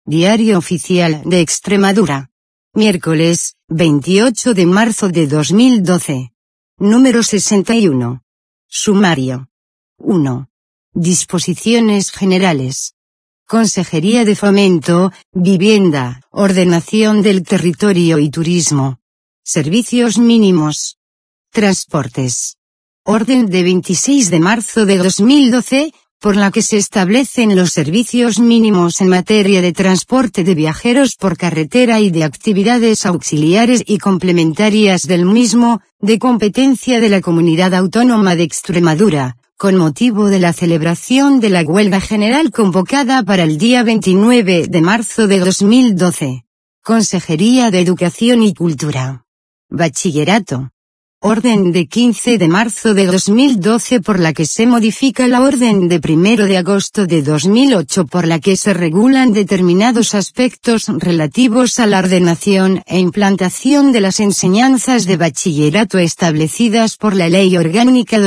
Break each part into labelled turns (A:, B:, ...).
A: Diario Oficial de Extremadura. Miércoles, 28 de marzo de 2012. Número 61. Sumario. 1. Disposiciones generales. Consejería de Fomento, Vivienda, Ordenación del Territorio y Turismo. Servicios mínimos. Transportes. Orden de 26 de marzo de 2012, por la que se establecen los servicios mínimos en materia de transporte de viajeros por carretera y de actividades auxiliares y complementarias del mismo, de competencia de la Comunidad Autónoma de Extremadura, con motivo de la celebración de la huelga general convocada para el día 29 de marzo de 2012. Consejería de Educación y Cultura. Bachillerato. Orden de 15 de marzo de 2012 por la que se modifica la orden de 1 de agosto de 2008 por la que se regulan determinados aspectos relativos a la ordenación e implantación de las enseñanzas de bachillerato establecidas por la Ley Orgánica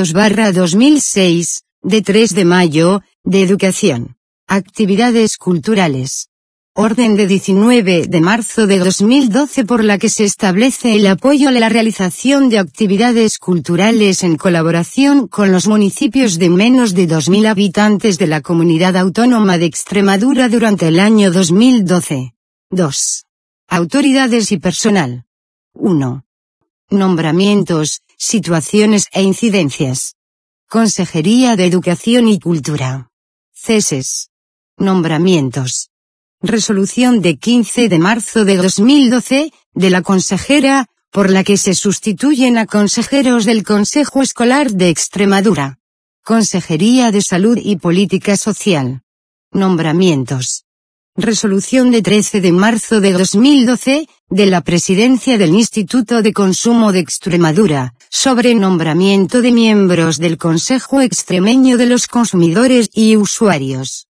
A: 2/2006, de 3 de mayo, de Educación. Actividades culturales. Orden de 19 de marzo de 2012 por la que se establece el apoyo a la realización de actividades culturales en colaboración con los municipios de menos de 2.000 habitantes de la Comunidad Autónoma de Extremadura durante el año 2012. 2. Autoridades y personal. 1. Nombramientos, situaciones e incidencias. Consejería de Educación y Cultura. Ceses. Nombramientos. Resolución de 15 de marzo de 2012, de la consejera, por la que se sustituyen a consejeros del Consejo Escolar de Extremadura. Consejería de Salud y Política Social. Nombramientos. Resolución de 13 de marzo de 2012, de la Presidencia del Instituto de Consumo de Extremadura, sobre nombramiento de miembros del Consejo Extremeño de los Consumidores y Usuarios.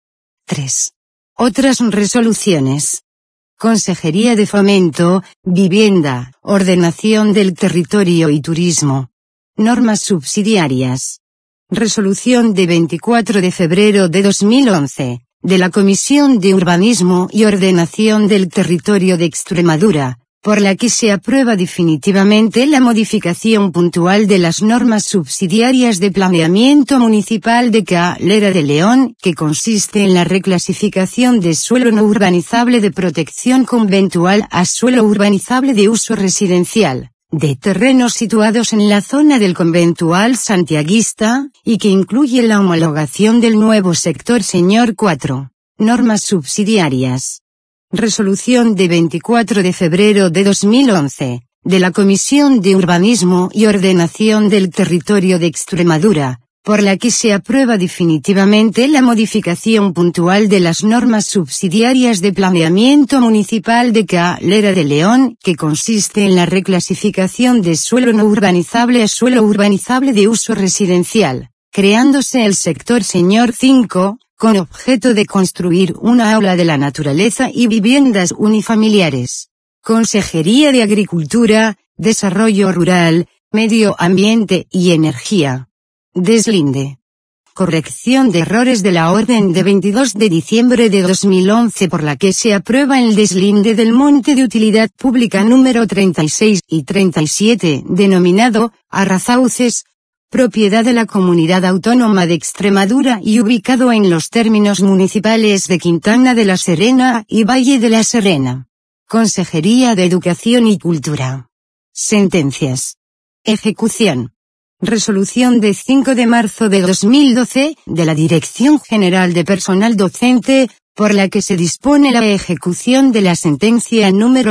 A: 3. Otras resoluciones. Consejería de Fomento, Vivienda, Ordenación del Territorio y Turismo. Normas subsidiarias. Resolución de 24 de febrero de 2011, de la Comisión de Urbanismo y Ordenación del Territorio de Extremadura, por la que se aprueba definitivamente la modificación puntual de las normas subsidiarias de planeamiento municipal de Calera de León, que consiste en la reclasificación de suelo no urbanizable de protección conventual a suelo urbanizable de uso residencial, de terrenos situados en la zona del conventual santiaguista, y que incluye la homologación del nuevo sector señor 4. Normas subsidiarias. Resolución de 24 de febrero de 2011, de la Comisión de Urbanismo y Ordenación del Territorio de Extremadura, por la que se aprueba definitivamente la modificación puntual de las normas subsidiarias de planeamiento municipal de Calera de León, que consiste en la reclasificación de suelo no urbanizable a suelo urbanizable de uso residencial, creándose el sector señor 5, con objeto de construir una aula de la naturaleza y viviendas unifamiliares. Consejería de Agricultura, Desarrollo Rural, Medio Ambiente y Energía. Deslinde. Corrección de errores de la orden de 22 de diciembre de 2011 por la que se aprueba el deslinde del monte de utilidad pública número 36 y 37, denominado Arrazauces, propiedad de la Comunidad Autónoma de Extremadura y ubicado en los términos municipales de Quintana de la Serena y Valle de la Serena. Consejería de Educación y Cultura. Sentencias. Ejecución. Resolución de 5 de marzo de 2012, de la Dirección General de Personal Docente, por la que se dispone la ejecución de la sentencia número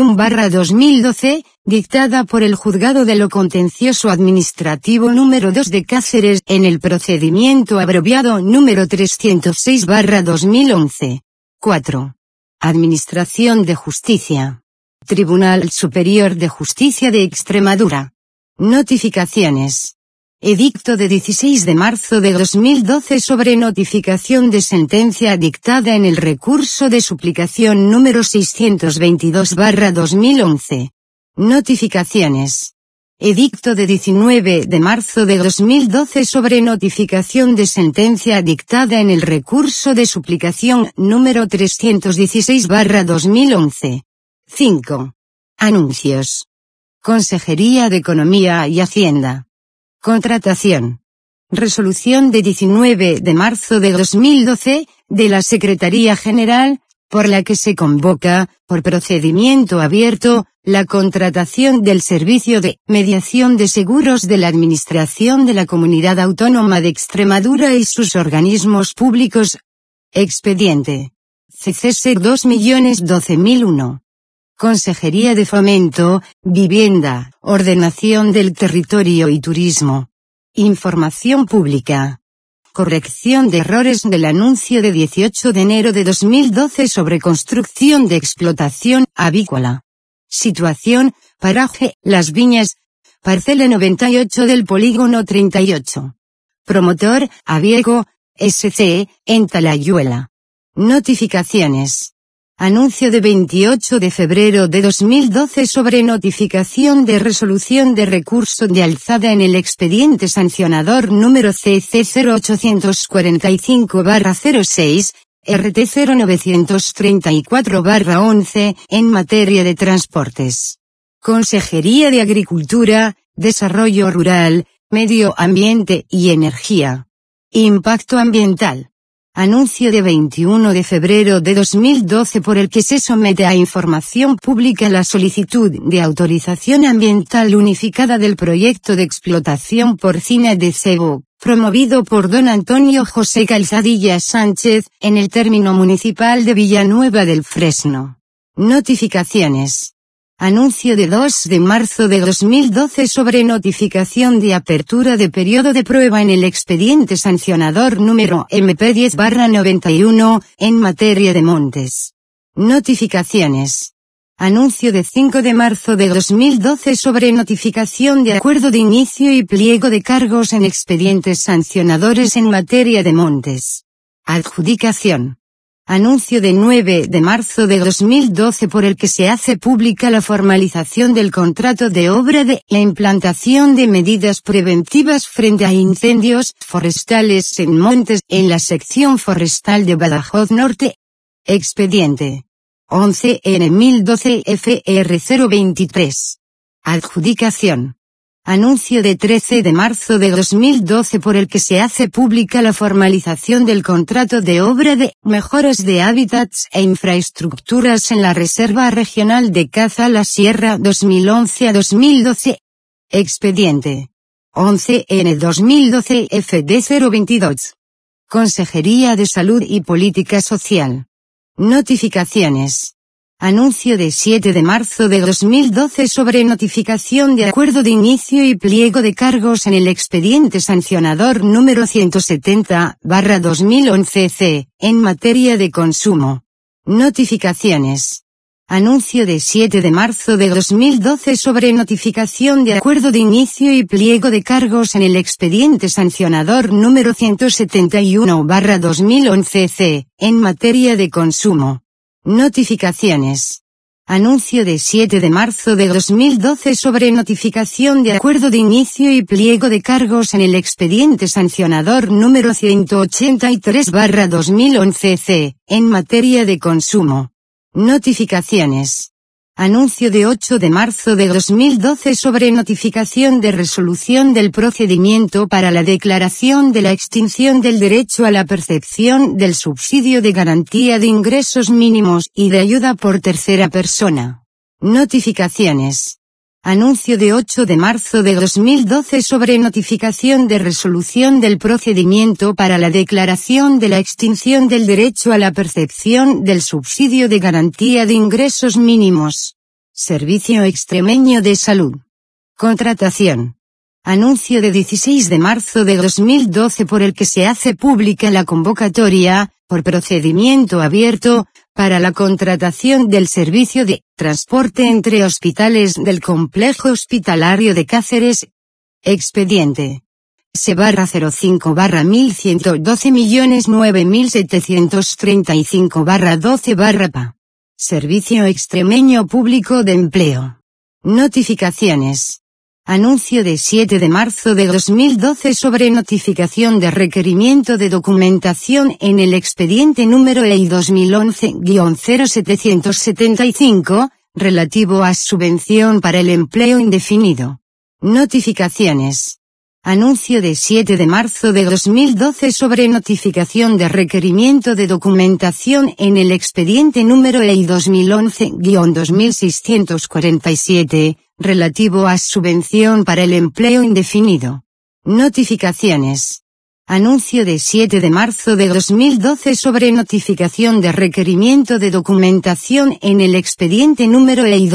A: 21/2012, dictada por el Juzgado de lo Contencioso Administrativo número 2 de Cáceres en el procedimiento abreviado número 306/2011. 4. Administración de Justicia. Tribunal Superior de Justicia de Extremadura. Notificaciones. Edicto de 16 de marzo de 2012 sobre notificación de sentencia dictada en el recurso de suplicación número 622/2011. Notificaciones. Edicto de 19 de marzo de 2012 sobre notificación de sentencia dictada en el recurso de suplicación número 316/2011. 5. Anuncios. Consejería de Economía y Hacienda. Contratación. Resolución de 19 de marzo de 2012, de la Secretaría General, por la que se convoca, por procedimiento abierto, la contratación del servicio de mediación de seguros de la Administración de la Comunidad Autónoma de Extremadura y sus organismos públicos. Expediente. CCS 2.012.001. Consejería de Fomento, Vivienda, Ordenación del Territorio y Turismo. Información pública. Corrección de errores del anuncio de 18 de enero de 2012 sobre construcción de explotación avícola. Situación, paraje, Las Viñas, parcela 98 del polígono 38. Promotor, Aviego, SC, en Talayuela. Notificaciones. Anuncio de 28 de febrero de 2012 sobre notificación de resolución de recurso de alzada en el expediente sancionador número CC 0845/06, RT 0934/11, en materia de transportes. Consejería de Agricultura, Desarrollo Rural, Medio Ambiente y Energía. Impacto ambiental. Anuncio de 21 de febrero de 2012 por el que se somete a información pública la solicitud de autorización ambiental unificada del proyecto de explotación porcina de cebo, promovido por don Antonio José Calzadilla Sánchez, en el término municipal de Villanueva del Fresno. Notificaciones. Anuncio de 2 de marzo de 2012 sobre notificación de apertura de periodo de prueba en el expediente sancionador número MP10/91, en materia de montes. Notificaciones. Anuncio de 5 de marzo de 2012 sobre notificación de acuerdo de inicio y pliego de cargos en expedientes sancionadores en materia de montes. Adjudicación. Anuncio de 9 de marzo de 2012 por el que se hace pública la formalización del contrato de obra de la implantación de medidas preventivas frente a incendios forestales en montes en la sección forestal de Badajoz Norte. Expediente 11N1012 FR023. Adjudicación. Anuncio de 13 de marzo de 2012 por el que se hace pública la formalización del contrato de obra de mejoras de hábitats e infraestructuras en la Reserva Regional de Caza La Sierra 2011 a 2012. Expediente 11N2012 FD022. Consejería de Salud y Política Social. Notificaciones. Anuncio de 7 de marzo de 2012 sobre notificación de acuerdo de inicio y pliego de cargos en el expediente sancionador número 170/2011-C, en materia de consumo. Notificaciones. Anuncio de 7 de marzo de 2012 sobre notificación de acuerdo de inicio y pliego de cargos en el expediente sancionador número 171/2011-C, en materia de consumo. Notificaciones. Anuncio de 7 de marzo de 2012 sobre notificación de acuerdo de inicio y pliego de cargos en el expediente sancionador número 183/2011-C, en materia de consumo. Notificaciones. Anuncio de 8 de marzo de 2012 sobre notificación de resolución del procedimiento para la declaración de la extinción del derecho a la percepción del subsidio de garantía de ingresos mínimos y de ayuda por tercera persona. Notificaciones. Anuncio de 8 de marzo de 2012 sobre notificación de resolución del procedimiento para la declaración de la extinción del derecho a la percepción del subsidio de garantía de ingresos mínimos. Servicio Extremeño de Salud. Contratación. Anuncio de 16 de marzo de 2012 por el que se hace pública la convocatoria, por procedimiento abierto, para la contratación del servicio de transporte entre hospitales del Complejo Hospitalario de Cáceres. Expediente C/01/11.112.009.735/12/PA. Servicio Extremeño Público de Empleo. Notificaciones. Anuncio de 7 de marzo de 2012 sobre notificación de requerimiento de documentación en el expediente número EI 2011-0775, relativo a subvención para el empleo indefinido. Notificaciones. Anuncio de 7 de marzo de 2012 sobre notificación de requerimiento de documentación en el expediente número EI 2011-2647, relativo a subvención para el empleo indefinido. Notificaciones. Anuncio de 7 de marzo de 2012 sobre notificación de requerimiento de documentación en el expediente número EI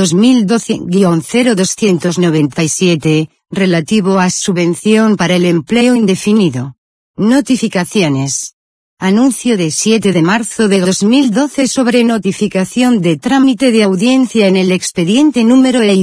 A: 2012-0297, relativo a subvención para el empleo indefinido. Notificaciones. Anuncio de 7 de marzo de 2012 sobre notificación de trámite de audiencia en el expediente número EI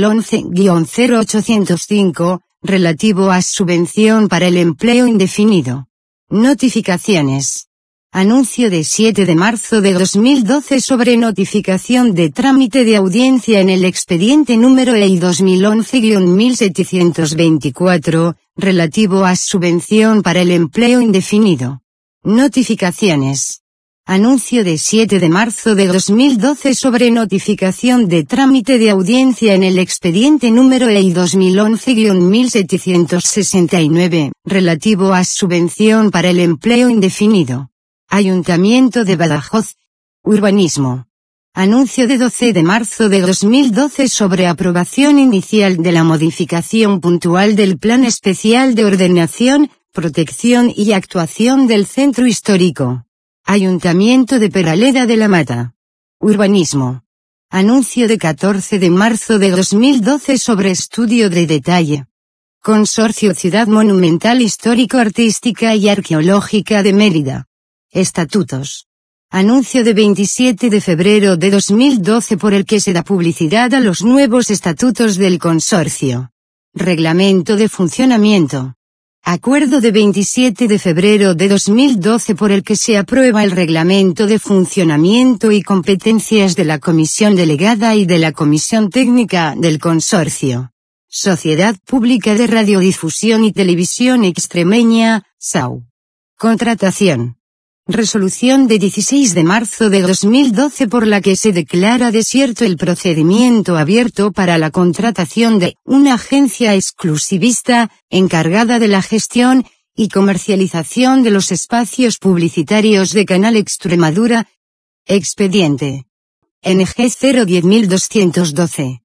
A: 2011-0805, relativo a subvención para el empleo indefinido. Notificaciones. Anuncio de 7 de marzo de 2012 sobre notificación de trámite de audiencia en el expediente número EI 2011-1724, relativo a subvención para el empleo indefinido. Notificaciones. Anuncio de 7 de marzo de 2012 sobre notificación de trámite de audiencia en el expediente número EI 2011-1769, relativo a subvención para el empleo indefinido. Ayuntamiento de Badajoz. Urbanismo. Anuncio de 12 de marzo de 2012 sobre aprobación inicial de la modificación puntual del Plan Especial de Ordenación, Protección y Actuación del Centro Histórico. Ayuntamiento de Peraleda de la Mata. Urbanismo. Anuncio de 14 de marzo de 2012 sobre estudio de detalle. Consorcio Ciudad Monumental Histórico-Artística y Arqueológica de Mérida. Estatutos. Anuncio de 27 de febrero de 2012 por el que se da publicidad a los nuevos estatutos del consorcio. Reglamento de funcionamiento. Acuerdo de 27 de febrero de 2012 por el que se aprueba el reglamento de funcionamiento y competencias de la Comisión Delegada y de la Comisión Técnica del Consorcio. Sociedad Pública de Radiodifusión y Televisión Extremeña, SAU. Contratación. Resolución de 16 de marzo de 2012 por la que se declara desierto el procedimiento abierto para la contratación de una agencia exclusivista, encargada de la gestión y comercialización de los espacios publicitarios de Canal Extremadura. Expediente. NG 010212.